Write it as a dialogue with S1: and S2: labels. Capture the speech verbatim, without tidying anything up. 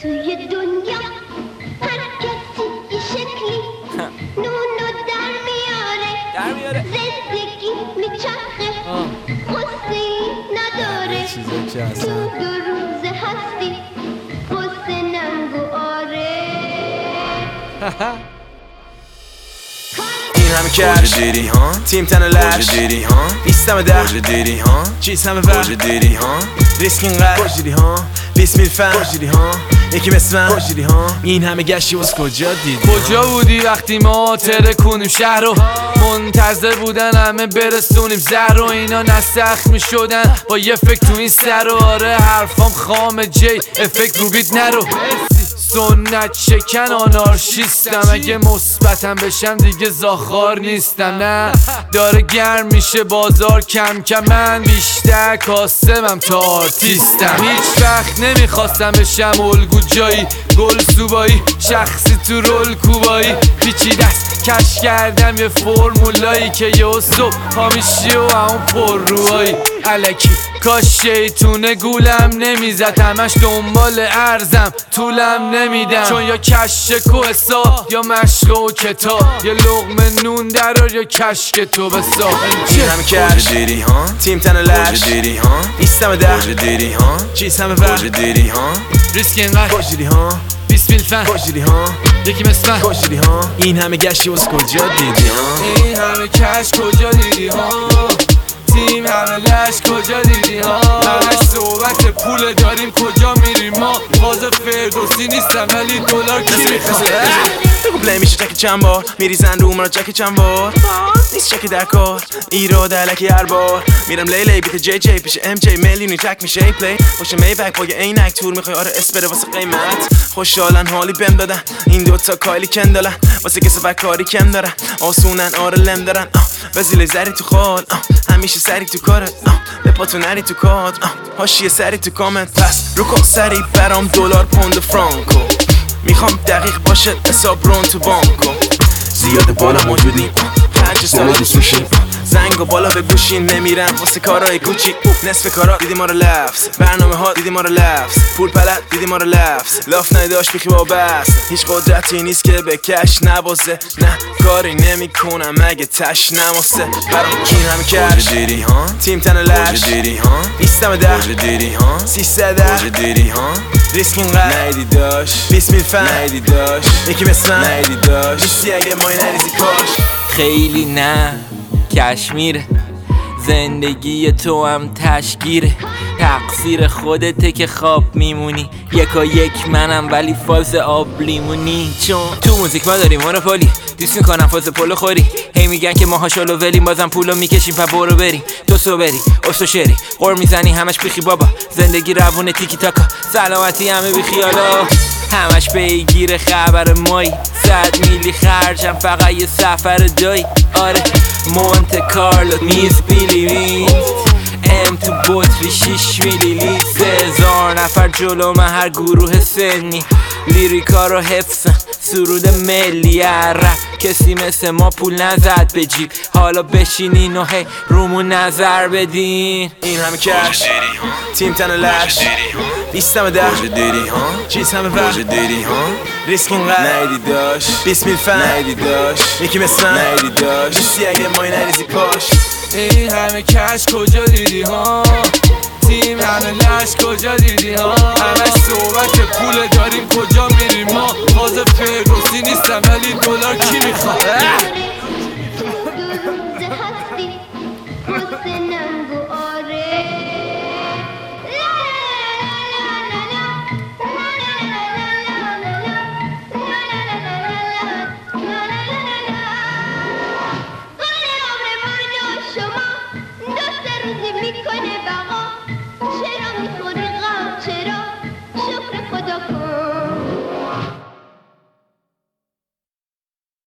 S1: توی دنیا هر کسی یه شکلی نونو در میاره
S2: در میاره
S1: زندگی میچرخه قصه نداره
S2: چیزا که
S1: تو دو روز هستی قصه ننگو آره
S3: این همه کش دیری ها تیم تن لش دیری ها نیستم ده دیری ها چیز همه وقت دیری ها ریسک اینقدر دیری ها بیس میل فن دیری ها یکی مثل من دیری ها این همه گشتی واسه کجا دیدی
S2: کجا بودی وقتی ما ترکونیم شهر رو منتظر بودن همه برسونیم زهر رو اینا نسخ می شدن با یه فکر تو این سر و آره حرفام خام جی افکت رو بیت نرو سنت شکن آنارشیستم اگه مثبتم بشم دیگه زاخار نیستم نه داره گرم میشه بازار کم کم من بیشتر کاسمم تا آرتیستم هیچ وقت نمیخواستم بشم الگو جایی گل سوبایی شخصی تو رول کوبایی پیچیده است کش کردم یه فرمولایی که یه صبح هامیشی و همون پر روایی الکی کاش شیطونه گولم نمیزد همش دنبال ارزم طولم نمیدم چون یا کش کوهسا یا مشق و کتاب یا لقمه نون درار یا کشک تو بسا
S3: این همه کش دیری ها تیم تن لش دیری ها نیستم ده دیری ها چیز همه وقت دیری ها
S2: ریسک اینقدر
S3: دیری ها
S2: بیس میل فن
S3: دیری ها
S2: یکی مثل من
S3: دیری ها این همه گشتی واسه کجا دیدی ها
S2: این همه کش کجا دیدی ها تیم همه لش کجا دیدی ها همش صحبت پول داریم کجا میریم ما باز فردوسی نیستم ولی دلار کی میخواد
S3: بگو پلی میشه چک چند بار میریزن رو مرا چک چند بار نیست چک در کار ایراد علکی هر بار میرم لیلی بیت جی جی پیش ام جی میلیونی تک میشه ای پلی باشه می بک با یه عینک تور میخوای آره اسپره واسه قیمت خوشحالن حالی بهم دادن این دوتا کایلی کندالن واسه کسب کاری کم دارن آسونن آره لم دارن وزیل زری تو خال همیشه سری تو کارت به پاتو نری تو کاد هاشیه سری تو کامنت پس رو کن سری برام دلار پوند فرانکو میخوام دقیق باشه حساب رون تو بانکو زیاد بالا موجودیم پنج سال دوستوشیم زنگ و بالا به گوشین نمیرم واسه کارهای کوچیک نصف کارا دیدی ما رو لفظ برنامه ها دیدی ما رو لفظ پول پلت دیدی ما رو لفظ لاف نداشت بیخی با بس هیچ قدرتی نیست که به کش نبازه نه کاری نمی کنم مگه تش نماسه برام کین همه کش دیری ها تیم تن لش دیری ها نیستم ده دیری ها سیصد دیری ها ریسک اینقدر نیدی داشت بیس میل فن نیدی داشت یکی مثل من نیدی داشت نیستی اگه مای نریزی کاش
S4: خیلی نه کشمیره زندگی تو هم تشگیره تقصیر خودته که خواب میمونی یکا یک منم ولی فاز آب لیمونی چون تو موزیک ما داریم مونوپولی دوست میکنم فاز پولو خوری هی میگن که ماها شلو ولیم بازم پولو میکشیم پا برو بریم تو سو بری استو شری قر میزنی همش بیخی بابا زندگی روونه تیکی تاکا سلامتی همه بیخیالا همش پیگیر خبر مایی صد میلی خرجم فقط یه سفر دایی آره مونت کارلو میز بیلی وینت ام تو بطری شیش میلی لیت سه هزار نفر جلو من هر گروه سنی لیریکا رو حفظم سرود ملی رپ کسی مثل ما پول نزد به جیب حالا بشینین و هی رومون نظر بدین
S3: این همه کش تیم تن لش نیستم ده دیری ها چیز همه وقت دیری ها ریسک اینقدر نیدی داشت بیس میل فن نیدی داشت یکی مثل من نیدی داشت نیستی اگه مای نریزی پاش
S2: این همه کش کجا دیدی ها تیم همه لش کجا دیدی ها همش صحبت پول داریم کجا میریم ما باز فردوسی نیستم ولی دلار کی میخواد
S1: میکنه بقا چرا میخوری غم چرا شکر خدا کن